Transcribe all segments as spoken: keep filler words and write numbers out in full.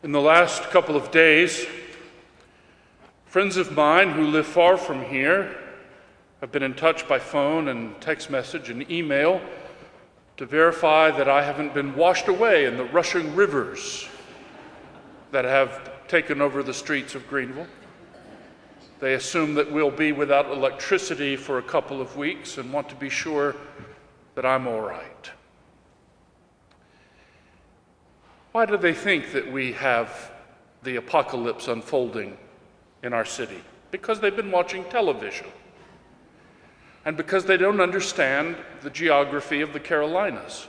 In the last couple of days, friends of mine who live far from here have been in touch by phone and text message and email to verify that I haven't been washed away in the rushing rivers that have taken over the streets of Greenville. They assume that we'll be without electricity for a couple of weeks and want to be sure that I'm all right. Why do they think that we have the apocalypse unfolding in our city? Because they've been watching television. And because they don't understand the geography of the Carolinas.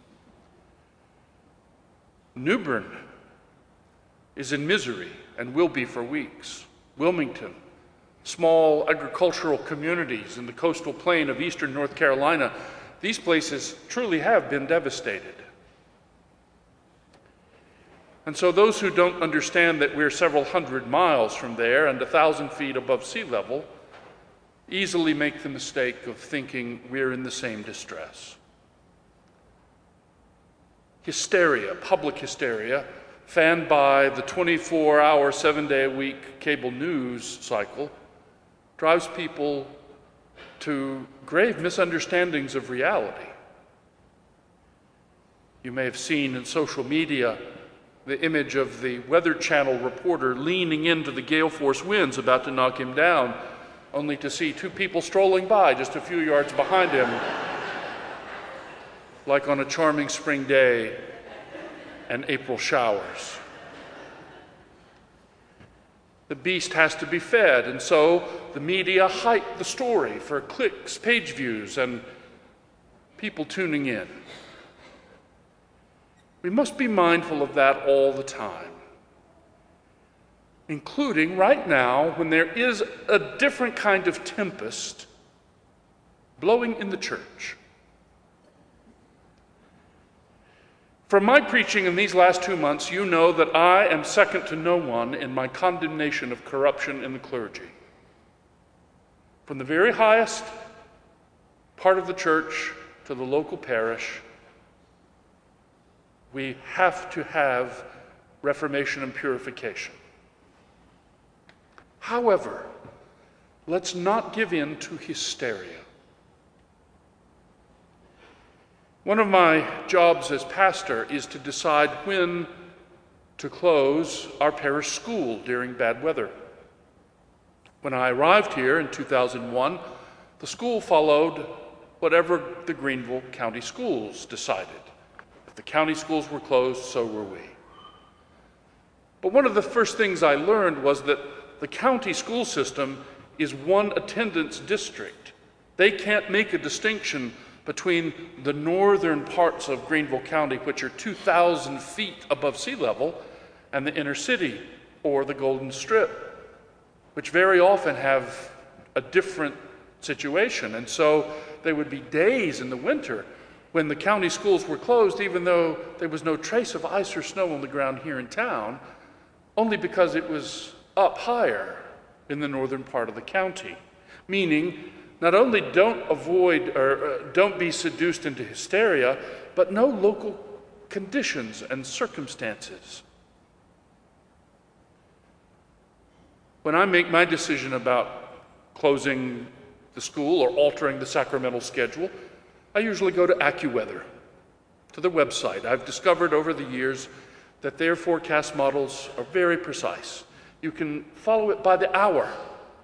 New Bern is in misery and will be for weeks. Wilmington, small agricultural communities in the coastal plain of eastern North Carolina, these places truly have been devastated. And so those who don't understand that we're several hundred miles from there and a thousand feet above sea level easily make the mistake of thinking we're in the same distress. Hysteria, public hysteria, fanned by the twenty-four hour, seven-day-a-week cable news cycle, drives people to grave misunderstandings of reality. You may have seen in social media the image of the Weather Channel reporter leaning into the gale force winds about to knock him down, only to see two people strolling by just a few yards behind him, like on a charming spring day and April showers. The beast has to be fed, and so the media hype the story for clicks, page views, and people tuning in. We must be mindful of that all the time, including right now when there is a different kind of tempest blowing in the church. From my preaching in these last two months, you know that I am second to no one in my condemnation of corruption in the clergy. From the very highest part of the church to the local parish, we have to have reformation and purification. However, let's not give in to hysteria. One of my jobs as pastor is to decide when to close our parish school during bad weather. When I arrived here in two thousand one, the school followed whatever the Greenville County Schools decided. If the county schools were closed, so were we. But one of the first things I learned was that the county school system is one attendance district. They can't make a distinction between the northern parts of Greenville County, which are two thousand feet above sea level, and the inner city or the Golden Strip, which very often have a different situation. And so there would be days in the winter when the county schools were closed, even though there was no trace of ice or snow on the ground here in town, only because it was up higher in the northern part of the county. Meaning, not only don't avoid or uh, don't be seduced into hysteria, but know local conditions and circumstances. When I make my decision about closing the school or altering the sacramental schedule, I usually go to AccuWeather, to the website. I've discovered over the years that their forecast models are very precise. You can follow it by the hour,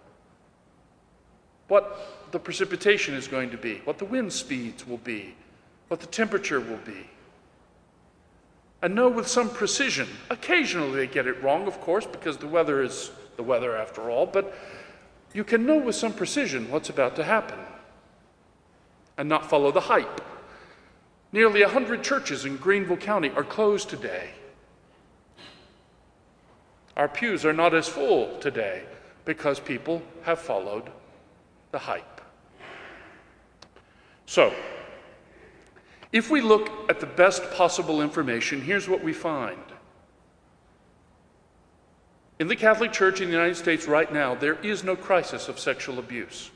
what the precipitation is going to be, what the wind speeds will be, what the temperature will be. And know with some precision. Occasionally they get it wrong, of course, because the weather is the weather after all, but you can know with some precision what's about to happen and not follow the hype. Nearly a hundred churches in Greenville County are closed today. Our pews are not as full today because people have followed the hype. So, if we look at the best possible information, here's what we find. In the Catholic Church in the United States right now, there is no crisis of sexual abuse.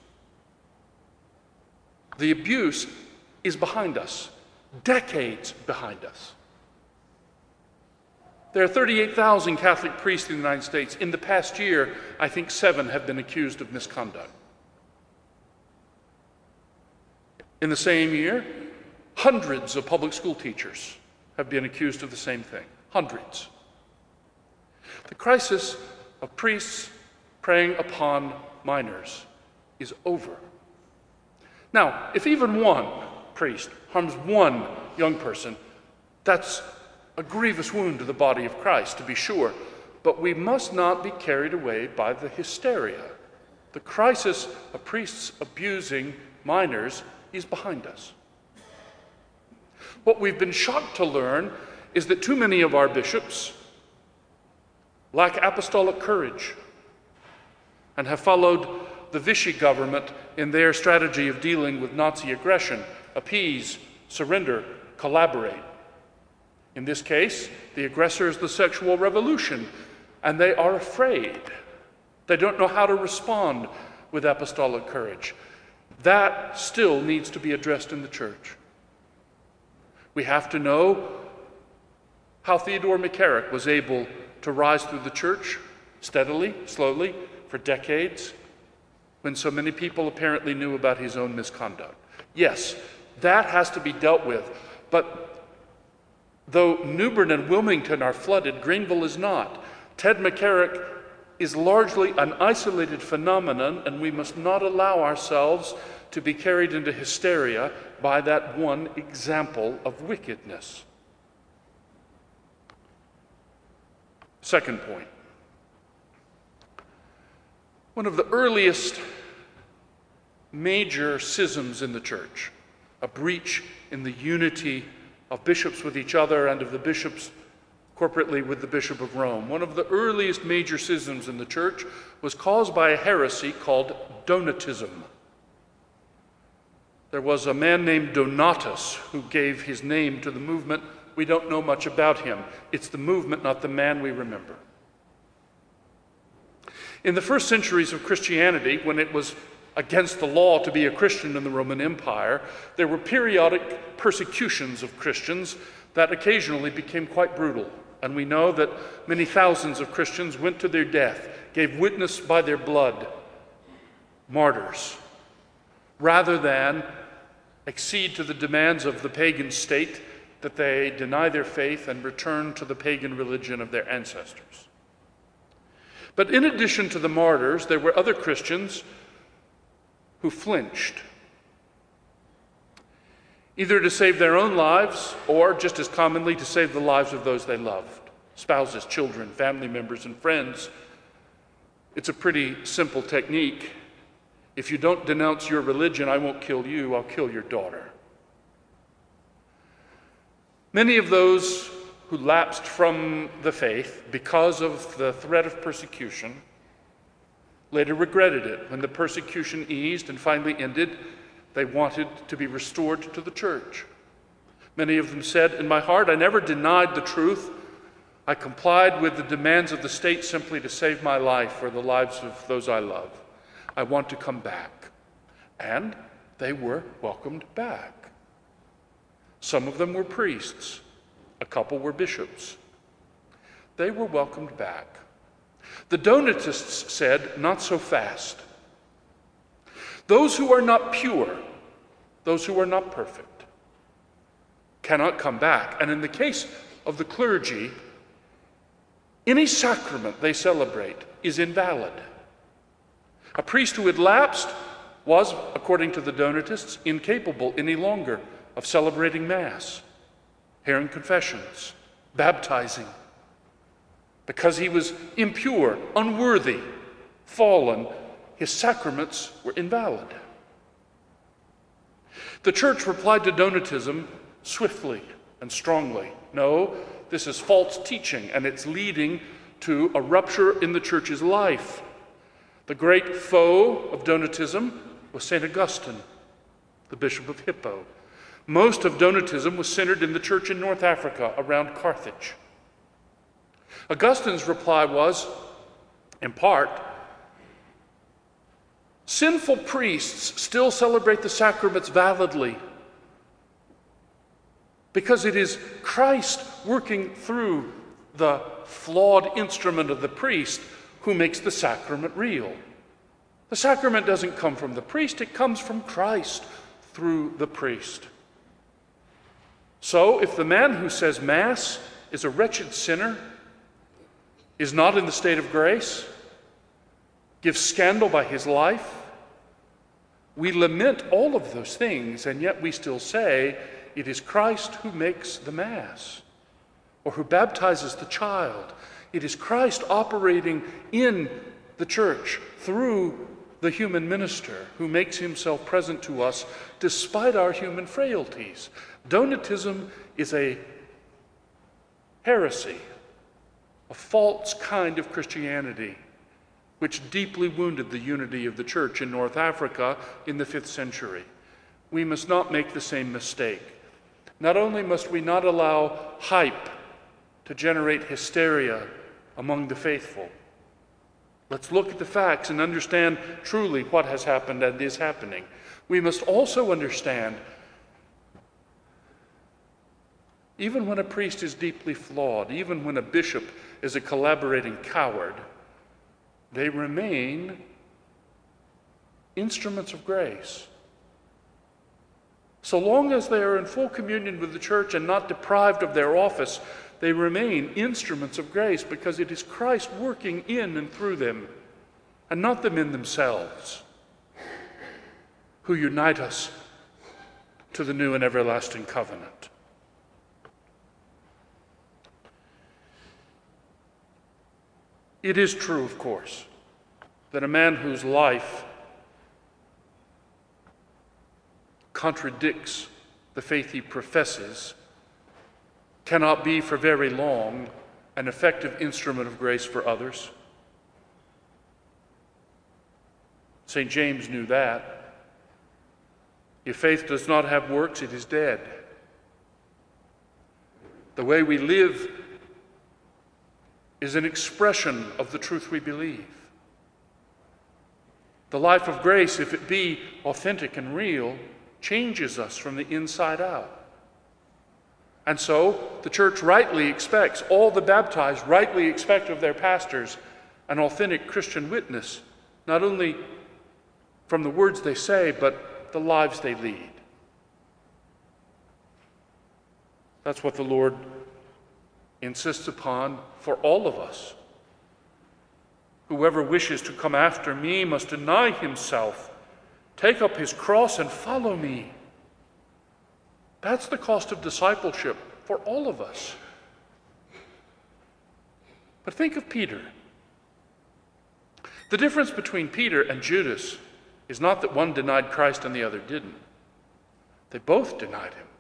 The abuse is behind us, decades behind us. There are thirty-eight thousand Catholic priests in the United States. In the past year, I think seven have been accused of misconduct. In the same year, hundreds of public school teachers have been accused of the same thing. Hundreds. The crisis of priests preying upon minors is over. Now, if even one priest harms one young person, that's a grievous wound to the body of Christ, to be sure. But we must not be carried away by the hysteria. The crisis of priests abusing minors is behind us. What we've been shocked to learn is that too many of our bishops lack apostolic courage and have followed the Vichy government in their strategy of dealing with Nazi aggression: appease, surrender, collaborate. In this case, the aggressor is the sexual revolution, and they are afraid. They don't know how to respond with apostolic courage. That still needs to be addressed in the church. We have to know how Theodore McCarrick was able to rise through the church steadily, slowly, for decades, when so many people apparently knew about his own misconduct. Yes, that has to be dealt with, but though Newbern and Wilmington are flooded, Greenville is not. Ted McCarrick is largely an isolated phenomenon, and we must not allow ourselves to be carried into hysteria by that one example of wickedness. Second point. One of the earliest major schisms in the church, a breach in the unity of bishops with each other and of the bishops corporately with the Bishop of Rome. One of the earliest major schisms in the church was caused by a heresy called Donatism. There was a man named Donatus who gave his name to the movement. We don't know much about him. It's the movement, not the man, we remember. In the first centuries of Christianity, when it was against the law to be a Christian in the Roman Empire, there were periodic persecutions of Christians that occasionally became quite brutal. And we know that many thousands of Christians went to their death, gave witness by their blood, martyrs, rather than accede to the demands of the pagan state that they deny their faith and return to the pagan religion of their ancestors. But in addition to the martyrs, there were other Christians who flinched, either to save their own lives or, just as commonly, to save the lives of those they loved: spouses, children, family members, and friends. It's a pretty simple technique. If you don't denounce your religion, I won't kill you, I'll kill your daughter. Many of those who lapsed from the faith because of the threat of persecution later regretted it. When the persecution eased and finally ended, they wanted to be restored to the church. Many of them said, "In my heart, I never denied the truth. I complied with the demands of the state simply to save my life or the lives of those I love. I want to come back." And they were welcomed back. Some of them were priests. A couple were bishops. They were welcomed back. The Donatists said, "Not so fast. Those who are not pure, those who are not perfect, cannot come back." And in the case of the clergy, any sacrament they celebrate is invalid. A priest who had lapsed was, according to the Donatists, incapable any longer of celebrating Mass, hearing confessions, baptizing, because he was impure, unworthy, fallen. His sacraments were invalid. The church replied to Donatism swiftly and strongly. No, this is false teaching, and it's leading to a rupture in the church's life. The great foe of Donatism was Saint Augustine, the Bishop of Hippo. Most of Donatism was centered in the church in North Africa around Carthage. Augustine's reply was, in part, sinful priests still celebrate the sacraments validly because it is Christ working through the flawed instrument of the priest who makes the sacrament real. The sacrament doesn't come from the priest, it comes from Christ through the priest. So if the man who says Mass is a wretched sinner, is not in the state of grace, gives scandal by his life, we lament all of those things, and yet we still say it is Christ who makes the Mass, or who baptizes the child. It is Christ operating in the church through the human minister who makes himself present to us despite our human frailties. Donatism is a heresy, a false kind of Christianity, which deeply wounded the unity of the church in North Africa in the fifth century. We must not make the same mistake. Not only must we not allow hype to generate hysteria among the faithful. Let's look at the facts and understand truly what has happened and is happening. We must also understand, even when a priest is deeply flawed, even when a bishop is a collaborating coward, they remain instruments of grace. So long as they are in full communion with the church and not deprived of their office, they remain instruments of grace because it is Christ working in and through them, and not the men themselves, who unite us to the new and everlasting covenant. It is true, of course, that a man whose life contradicts the faith he professes cannot be for very long an effective instrument of grace for others. Saint James knew that. If faith does not have works, it is dead. The way we live is an expression of the truth we believe. The life of grace, if it be authentic and real, changes us from the inside out. And so the church rightly expects, all the baptized rightly expect of their pastors an authentic Christian witness, not only from the words they say, but the lives they lead. That's what the Lord insists upon for all of us. Whoever wishes to come after me must deny himself, take up his cross and follow me. That's the cost of discipleship for all of us. But think of Peter. The difference between Peter and Judas is not that one denied Christ and the other didn't. They both denied him.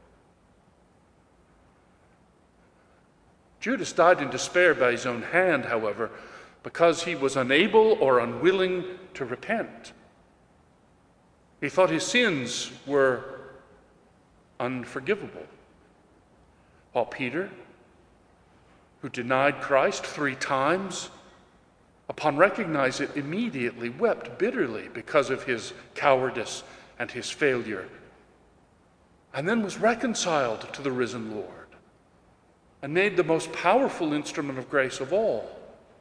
Judas died in despair by his own hand, however, because he was unable or unwilling to repent. He thought his sins were unforgivable. While Peter, who denied Christ three times, upon recognizing it immediately wept bitterly because of his cowardice and his failure, and then was reconciled to the risen Lord and made the most powerful instrument of grace of all.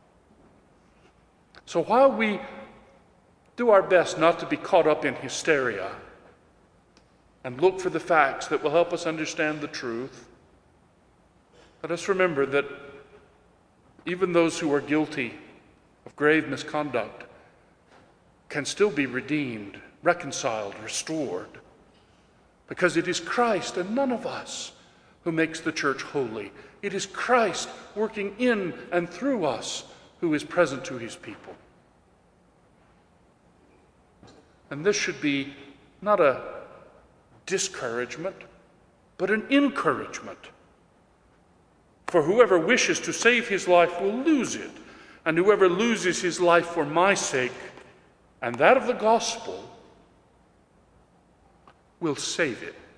So while we do our best not to be caught up in hysteria and look for the facts that will help us understand the truth, let us remember that even those who are guilty of grave misconduct can still be redeemed, reconciled, restored, because it is Christ and none of us who makes the church holy. It is Christ working in and through us who is present to his people. And this should be not a discouragement, but an encouragement. For whoever wishes to save his life will lose it, and whoever loses his life for my sake and that of the gospel will save it.